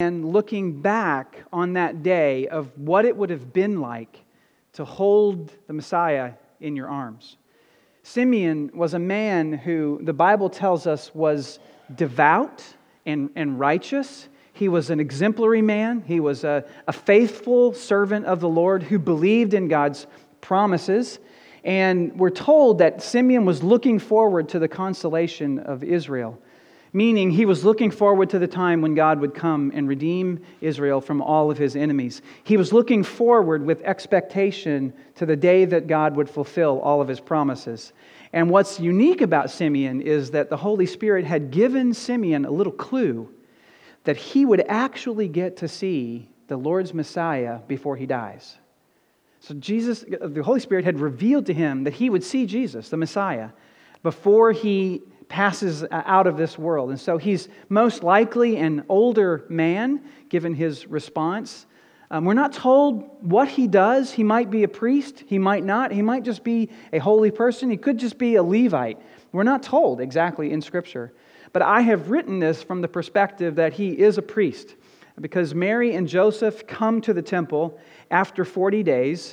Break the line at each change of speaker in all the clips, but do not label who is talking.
man looking back on that day of what it would have been like to hold the Messiah in your arms. Simeon was a man who the Bible tells us was devout and righteous. He was an exemplary man. He was a faithful servant of the Lord who believed in God's promises. And we're told that Simeon was looking forward to the consolation of Israel, meaning he was looking forward to the time when God would come and redeem Israel from all of his enemies. He was looking forward with expectation to the day that God would fulfill all of his promises. And what's unique about Simeon is that the Holy Spirit had given Simeon a little clue that he would actually get to see the Lord's Messiah before he dies. So the Holy Spirit had revealed to him that he would see Jesus, the Messiah, before he passes out of this world. And so he's most likely an older man, given his response. We're not told what he does. He might be a priest. He might not. He might just be a holy person. He could just be a Levite. We're not told exactly in Scripture. But I have written this from the perspective that he is a priest, because Mary and Joseph come to the temple after 40 days.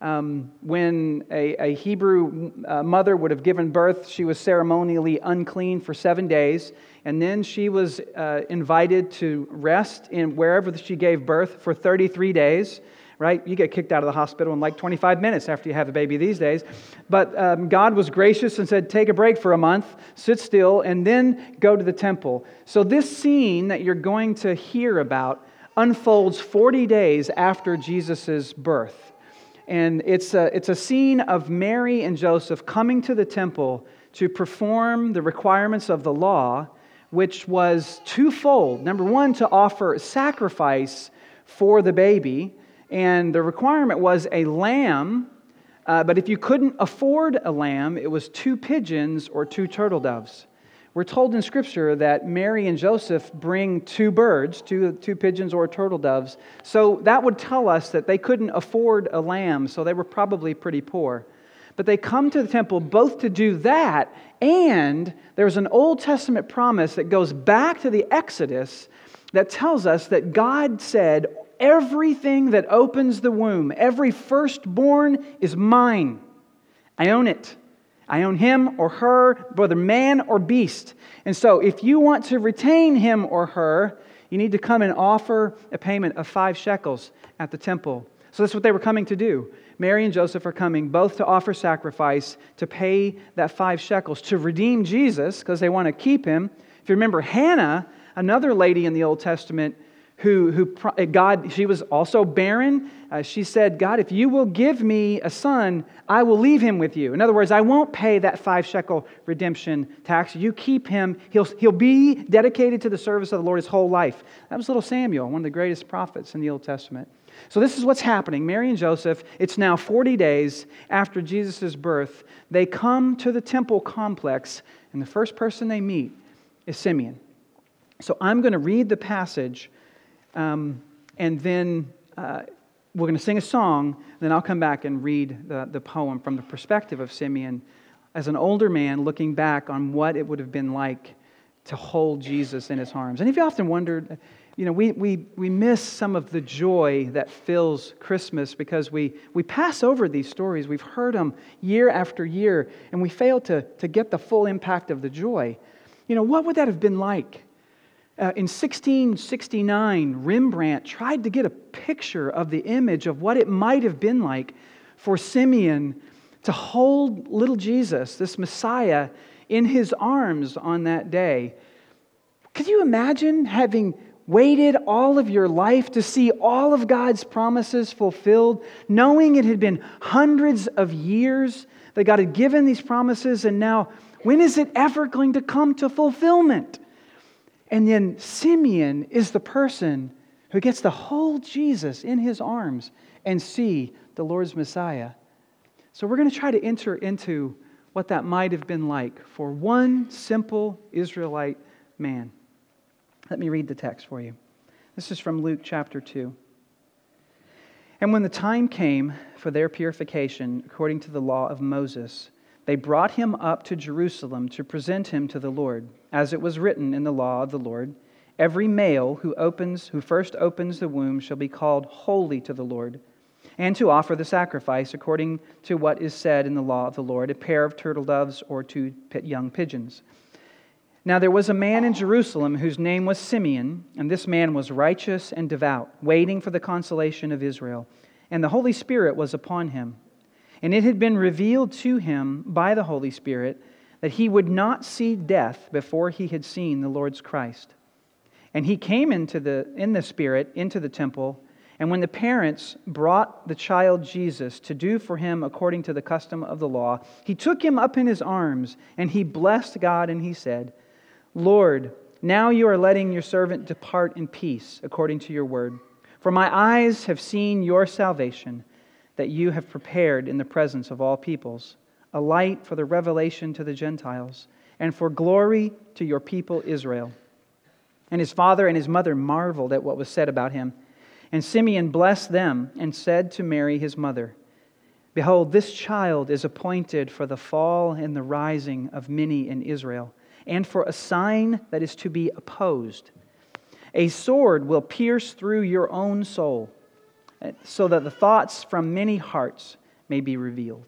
When a Hebrew mother would have given birth, she was ceremonially unclean for 7 days, and then she was invited to rest in wherever she gave birth for 33 days. Right? You get kicked out of the hospital in like 25 minutes after you have a baby these days. But God was gracious and said, take a break for a month, sit still, and then go to the temple. So this scene that you're going to hear about unfolds 40 days after Jesus' birth. And it's a scene of Mary and Joseph coming to the temple to perform the requirements of the law, which was twofold. Number one, to offer sacrifice for the baby. And the requirement was a lamb, but if you couldn't afford a lamb, it was 2 pigeons or 2 turtle doves. We're told in Scripture that Mary and Joseph bring 2 birds, two pigeons or turtle doves. So that would tell us that they couldn't afford a lamb, so they were probably pretty poor. But they come to the temple both to do that, and there's an Old Testament promise that goes back to the Exodus that tells us that God said, everything that opens the womb, every firstborn is mine. I own it. I own him or her, whether man or beast. And so if you want to retain him or her, you need to come and offer a payment of 5 shekels at the temple. So that's what they were coming to do. Mary and Joseph are coming both to offer sacrifice, to pay that 5 shekels, to redeem Jesus, because they want to keep him. If you remember Hannah, another lady in the Old Testament, she was also barren. She said, God, if you will give me a son, I will leave him with you. In other words, I won't pay that 5 shekel redemption tax. You keep him. He'll be dedicated to the service of the Lord his whole life. That was little Samuel, one of the greatest prophets in the Old Testament. So this is what's happening. Mary and Joseph, it's now 40 days after Jesus' birth. They come to the temple complex, and the first person they meet is Simeon. So I'm going to read the passage, and then we're going to sing a song. Then I'll come back and read the poem from the perspective of Simeon as an older man looking back on what it would have been like to hold Jesus in his arms. And if you often wondered, we miss some of the joy that fills Christmas because we pass over these stories. We've heard them year after year, and we fail to get the full impact of the joy. What would that have been like? In 1669, Rembrandt tried to get a picture of the image of what it might have been like for Simeon to hold little Jesus, this Messiah, in his arms on that day. Could you imagine having waited all of your life to see all of God's promises fulfilled, knowing it had been hundreds of years that God had given these promises, and now, when is it ever going to come to fulfillment? And then Simeon is the person who gets to hold Jesus in his arms and see the Lord's Messiah. So we're going to try to enter into what that might have been like for one simple Israelite man. Let me read the text for you. This is from Luke chapter 2. And when the time came for their purification according to the law of Moses, they brought him up to Jerusalem to present him to the Lord, as it was written in the law of the Lord, Every male who first opens the womb shall be called holy to the Lord, and to offer the sacrifice according to what is said in the law of the Lord, a pair of turtle doves or two young pigeons. Now there was a man in Jerusalem whose name was Simeon, and this man was righteous and devout, waiting for the consolation of Israel. And the Holy Spirit was upon him. And it had been revealed to him by the Holy Spirit that he would not see death before he had seen the Lord's Christ. And he came in the Spirit into the temple, and when the parents brought the child Jesus to do for him according to the custom of the law, he took him up in his arms, and he blessed God, and he said, Lord, now you are letting your servant depart in peace according to your word. For my eyes have seen your salvation, that you have prepared in the presence of all peoples, a light for the revelation to the Gentiles, and for glory to your people Israel. And his father and his mother marveled at what was said about him. And Simeon blessed them and said to Mary his mother, Behold, this child is appointed for the fall and the rising of many in Israel, and for a sign that is to be opposed. A sword will pierce through your own soul, so that the thoughts from many hearts may be revealed.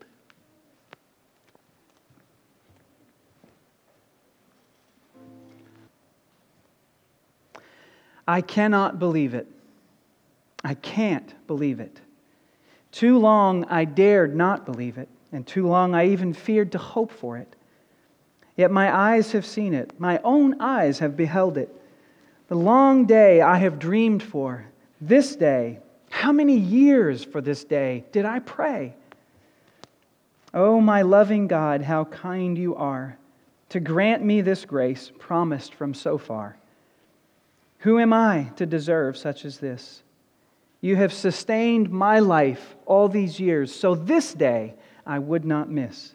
I cannot believe it. I can't believe it. Too long I dared not believe it, and too long I even feared to hope for it. Yet my eyes have seen it. My own eyes have beheld it. The long day I have dreamed for. This day, how many years for this day did I pray? Oh, my loving God, how kind you are to grant me this grace promised from so far. Who am I to deserve such as this? You have sustained my life all these years, so this day I would not miss.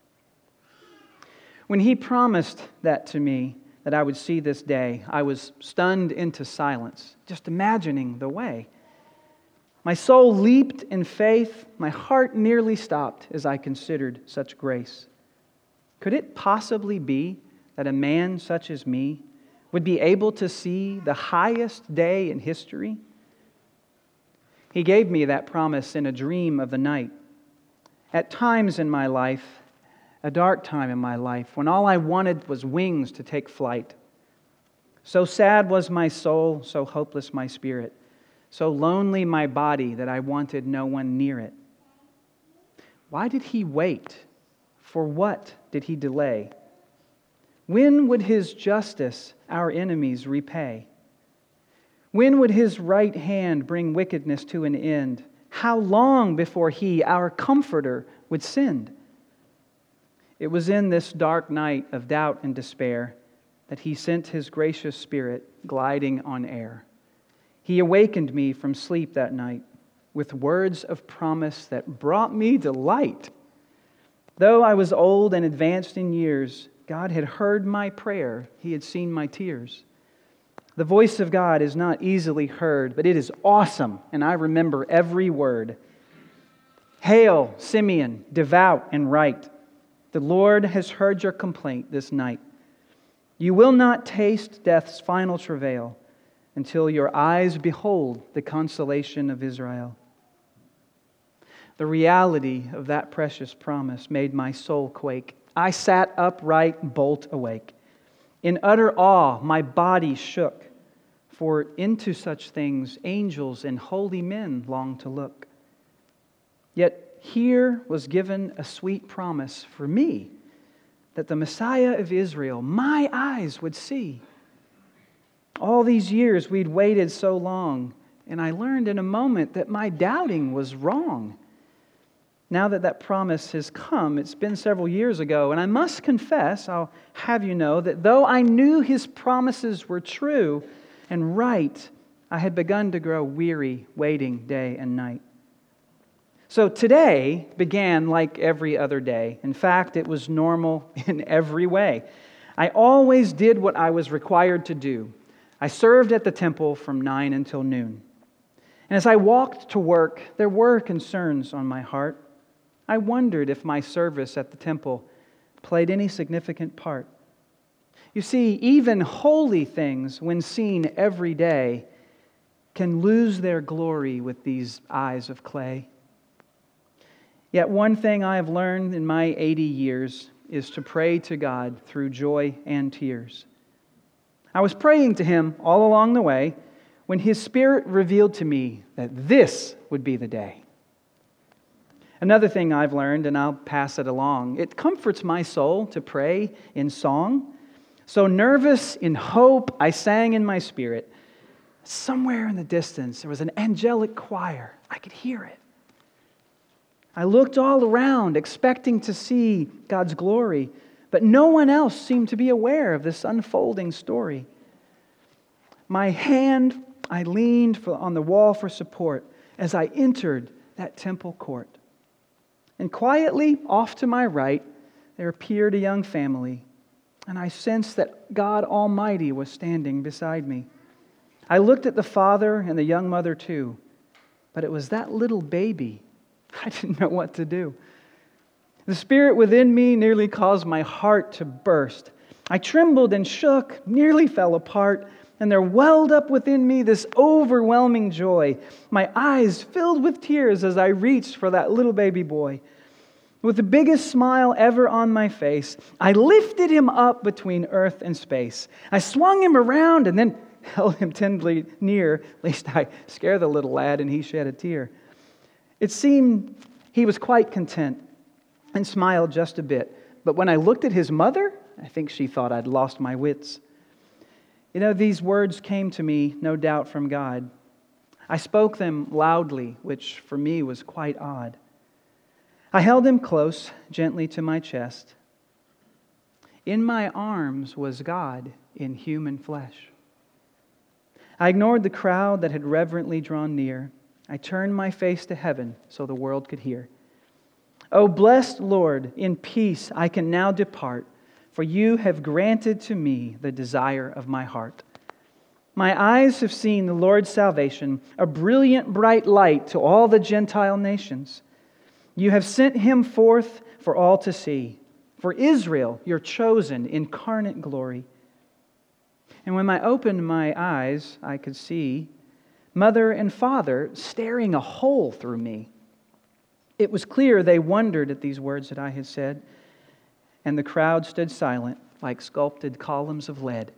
When He promised that to me, that I would see this day, I was stunned into silence, just imagining the way. My soul leaped in faith. My heart nearly stopped as I considered such grace. Could it possibly be that a man such as me would be able to see the highest day in history? He gave me that promise in a dream of the night. At times in my life, a dark time in my life, when all I wanted was wings to take flight. So sad was my soul, so hopeless my spirit, so lonely my body that I wanted no one near it. Why did He wait? For what did He delay? When would His justice our enemies repay? When would His right hand bring wickedness to an end? How long before He, our Comforter, would send? It was in this dark night of doubt and despair that He sent His gracious Spirit gliding on air. He awakened me from sleep that night with words of promise that brought me delight. Though I was old and advanced in years, God had heard my prayer. He had seen my tears. The voice of God is not easily heard, but it is awesome, and I remember every word. Hail, Simeon, devout and right. The Lord has heard your complaint this night. You will not taste death's final travail until your eyes behold the consolation of Israel. The reality of that precious promise made my soul quake. I sat upright, bolt awake. In utter awe, my body shook, for into such things angels and holy men long to look. Yet here was given a sweet promise for me, that the Messiah of Israel, my eyes would see. All these years we'd waited so long, and I learned in a moment that my doubting was wrong. Now that promise has come, it's been several years ago, and I must confess, I'll have you know, that though I knew His promises were true and right, I had begun to grow weary waiting day and night. So today began like every other day. In fact, it was normal in every way. I always did what I was required to do. I served at the temple from 9 until noon. And as I walked to work, there were concerns on my heart. I wondered if my service at the temple played any significant part. You see, even holy things, when seen every day, can lose their glory with these eyes of clay. Yet one thing I have learned in my 80 years is to pray to God through joy and tears. I was praying to Him all along the way when His Spirit revealed to me that this would be the day. Another thing I've learned, and I'll pass it along, it comforts my soul to pray in song. So nervous in hope, I sang in my spirit. Somewhere in the distance, there was an angelic choir. I could hear it. I looked all around, expecting to see God's glory, but no one else seemed to be aware of this unfolding story. I leaned on the wall for support as I entered that temple court. And quietly, off to my right, there appeared a young family, and I sensed that God Almighty was standing beside me. I looked at the father and the young mother too, but it was that little baby. I didn't know what to do. The Spirit within me nearly caused my heart to burst. I trembled and shook, nearly fell apart, and there welled up within me this overwhelming joy. My eyes filled with tears as I reached for that little baby boy. With the biggest smile ever on my face, I lifted him up between earth and space. I swung him around and then held him tenderly near, lest I scare the little lad and he shed a tear. It seemed he was quite content and smiled just a bit. But when I looked at his mother, I think she thought I'd lost my wits. You know, these words came to me, no doubt, from God. I spoke them loudly, which for me was quite odd. I held him close, gently to my chest. In my arms was God in human flesh. I ignored the crowd that had reverently drawn near. I turned my face to heaven so the world could hear. O blessed Lord, in peace I can now depart, for you have granted to me the desire of my heart. My eyes have seen the Lord's salvation, a brilliant, bright light to all the Gentile nations. You have sent Him forth for all to see, for Israel, your chosen, incarnate glory. And when I opened my eyes, I could see Mother and Father staring a hole through me. It was clear they wondered at these words that I had said, and the crowd stood silent like sculpted columns of lead.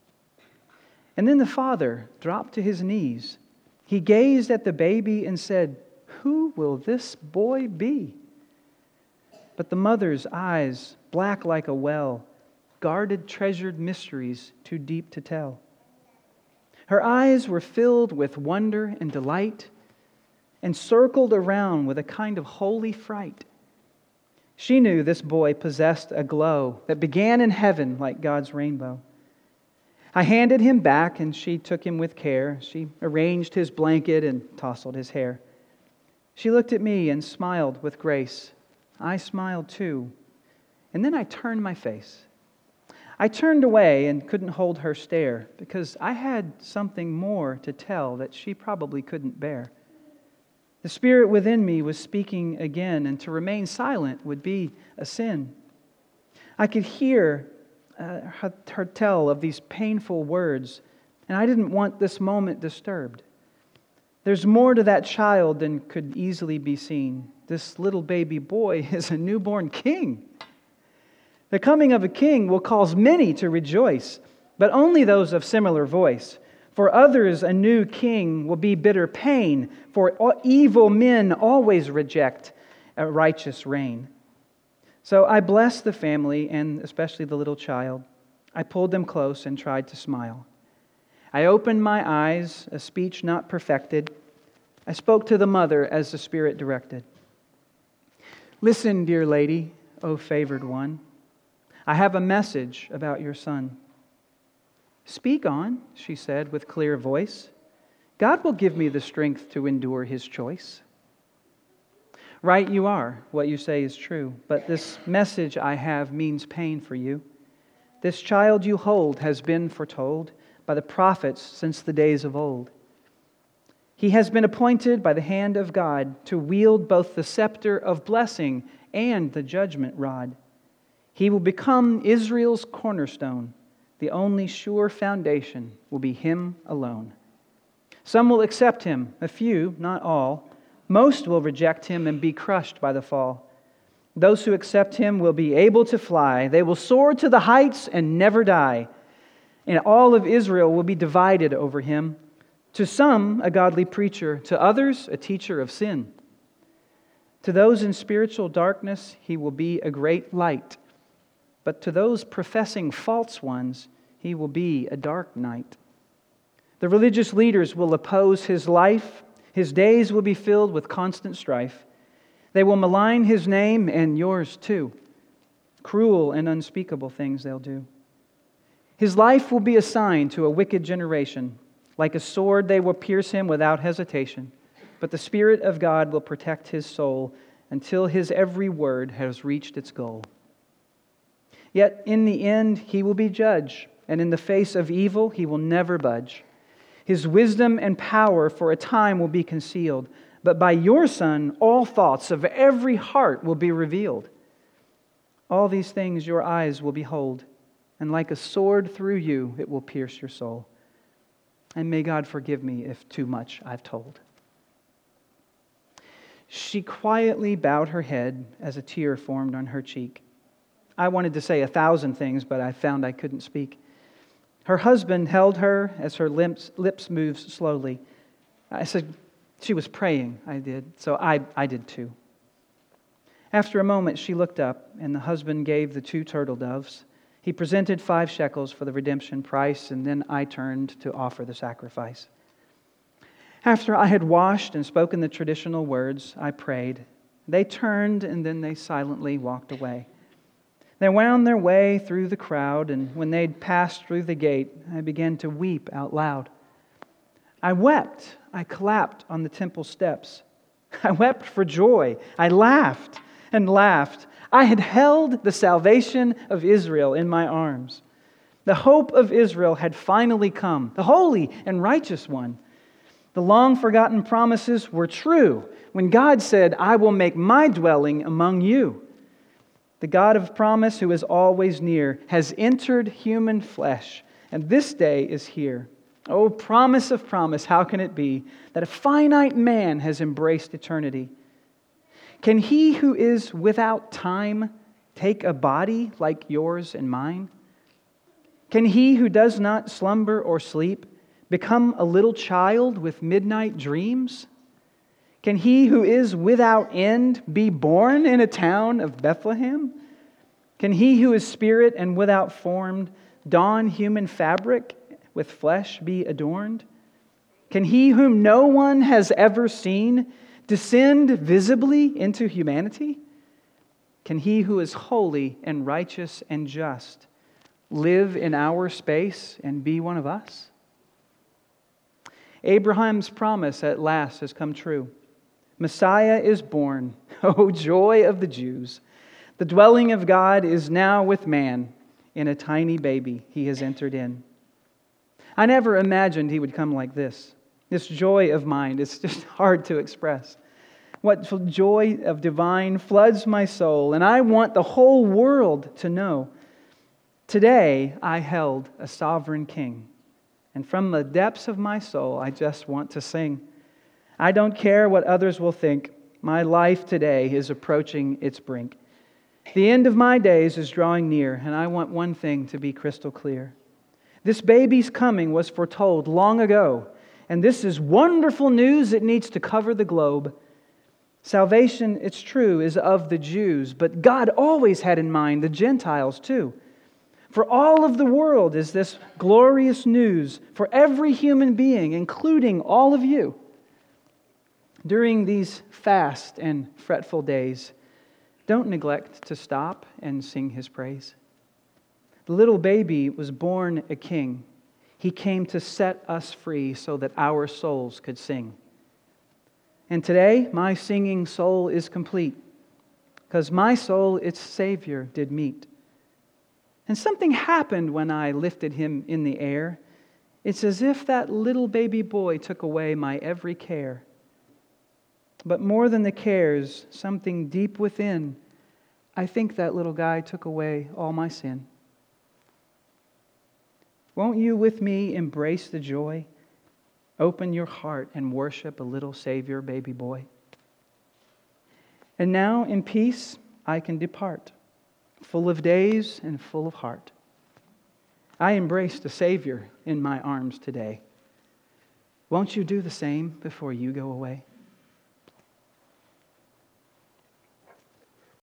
And then the father dropped to his knees. He gazed at the baby and said, "Who will this boy be?" But the mother's eyes, black like a well, guarded treasured mysteries too deep to tell. Her eyes were filled with wonder and delight and circled around with a kind of holy fright. She knew this boy possessed a glow that began in heaven like God's rainbow. I handed him back and she took him with care. She arranged his blanket and tousled his hair. She looked at me and smiled with grace. I smiled too. And then I turned my face. I turned away and couldn't hold her stare because I had something more to tell that she probably couldn't bear. The Spirit within me was speaking again, and to remain silent would be a sin. I could hear her tell of these painful words, and I didn't want this moment disturbed. There's more to that child than could easily be seen. This little baby boy is a newborn king. The coming of a king will cause many to rejoice, but only those of similar voice. For others, a new king will be bitter pain, for evil men always reject a righteous reign. So I blessed the family, and especially the little child. I pulled them close and tried to smile. I opened my eyes, a speech not perfected. I spoke to the mother as the Spirit directed. "Listen, dear lady, O favored one. I have a message about your son." "Speak on," she said with clear voice. "God will give me the strength to endure His choice." "Right you are. What you say is true. But this message I have means pain for you. This child you hold has been foretold by the prophets since the days of old. He has been appointed by the hand of God to wield both the scepter of blessing and the judgment rod. He will become Israel's cornerstone, The only sure foundation will be Him alone. Some will accept Him, a few, not all. Most will reject Him and be crushed by the fall. Those who accept Him will be able to fly. They will soar to the heights and never die. And all of Israel will be divided over Him. To some, a godly preacher. To others, a teacher of sin. To those in spiritual darkness, He will be a great light. But to those professing false ones, He will be a dark night. The religious leaders will oppose His life. His days will be filled with constant strife. They will malign His name and yours too. Cruel and unspeakable things they'll do. His life will be assigned to a wicked generation. Like a sword, they will pierce Him without hesitation. But the Spirit of God will protect His soul until His every word has reached its goal. Yet in the end, He will be judge, and in the face of evil, He will never budge. His wisdom and power for a time will be concealed, but by your Son, all thoughts of every heart will be revealed. All these things your eyes will behold, and like a sword through you, it will pierce your soul. And may God forgive me if too much I've told. She quietly bowed her head as a tear formed on her cheek. I wanted to say 1,000 things, but I found I couldn't speak. Her husband held her as her lips moved slowly. I said, she was praying, I did, so I did too. After a moment, she looked up, and the husband gave the 2 turtle doves. He presented 5 shekels for the redemption price, and then I turned to offer the sacrifice. After I had washed and spoken the traditional words, I prayed. They turned, and then they silently walked away. They wound their way through the crowd, and when they'd passed through the gate, I began to weep out loud. I wept. I clapped on the temple steps. I wept for joy. I laughed and laughed. I had held the salvation of Israel in my arms. The hope of Israel had finally come, the holy and righteous one. The long-forgotten promises were true when God said, I will make my dwelling among you. The God of promise, who is always near, has entered human flesh, and this day is here. Oh, promise of promise, how can it be that a finite man has embraced eternity? Can He who is without time take a body like yours and mine? Can He who does not slumber or sleep become a little child with midnight dreams? Can He who is without end be born in a town of Bethlehem? Can He who is spirit and without form don human fabric, with flesh be adorned? Can He whom no one has ever seen descend visibly into humanity? Can He who is holy and righteous and just live in our space and be one of us? Abraham's promise at last has come true. Messiah is born. Oh, joy of the Jews. The dwelling of God is now with man. In a tiny baby He has entered in. I never imagined He would come like this. This joy of mine, it's just hard to express. What joy of divine floods my soul, and I want the whole world to know. Today I held a sovereign King, and from the depths of my soul I just want to sing. I don't care what others will think. My life today is approaching its brink. The end of my days is drawing near, and I want one thing to be crystal clear. This baby's coming was foretold long ago, and this is wonderful news that needs to cover the globe. Salvation, it's true, is of the Jews, but God always had in mind the Gentiles too. For all of the world is this glorious news for every human being, including all of you. During these fast and fretful days, don't neglect to stop and sing His praise. The little baby was born a king. He came to set us free so that our souls could sing. And today, my singing soul is complete, because my soul its Savior did meet. And something happened when I lifted Him in the air. It's as if that little baby boy took away my every care. But more than the cares, something deep within, I think that little guy took away all my sin. Won't you with me embrace the joy? Open your heart and worship a little Savior, baby boy. And now in peace I can depart, full of days and full of heart. I embraced a Savior in my arms today. Won't you do the same before you go away?